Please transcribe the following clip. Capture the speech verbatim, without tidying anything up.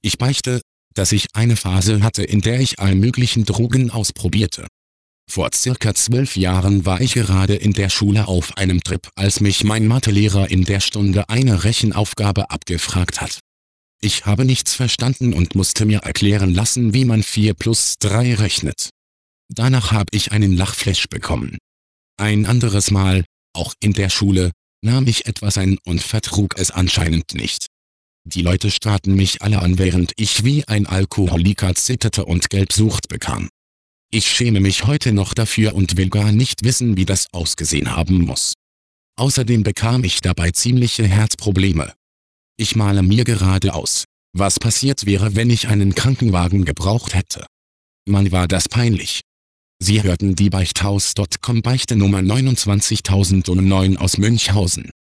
Ich beichte, dass ich eine Phase hatte, in der ich all möglichen Drogen ausprobierte. Vor circa zwölf Jahren war ich gerade in der Schule auf einem Trip, als mich mein Mathelehrer in der Stunde eine Rechenaufgabe abgefragt hat. Ich habe nichts verstanden und musste mir erklären lassen, wie man vier plus drei rechnet. Danach habe ich einen Lachflash bekommen. Ein anderes Mal, auch in der Schule, nahm ich etwas ein und vertrug es anscheinend nicht. Die Leute starrten mich alle an, während ich wie ein Alkoholiker zitterte und Gelbsucht bekam. Ich schäme mich heute noch dafür und will gar nicht wissen, wie das ausgesehen haben muss. Außerdem bekam ich dabei ziemliche Herzprobleme. Ich male mir gerade aus, was passiert wäre, wenn ich einen Krankenwagen gebraucht hätte. Mann, war das peinlich. Sie hörten die Beichthaus Punkt com Beichte Nummer neunundzwanzigtausendneun aus Münchhausen.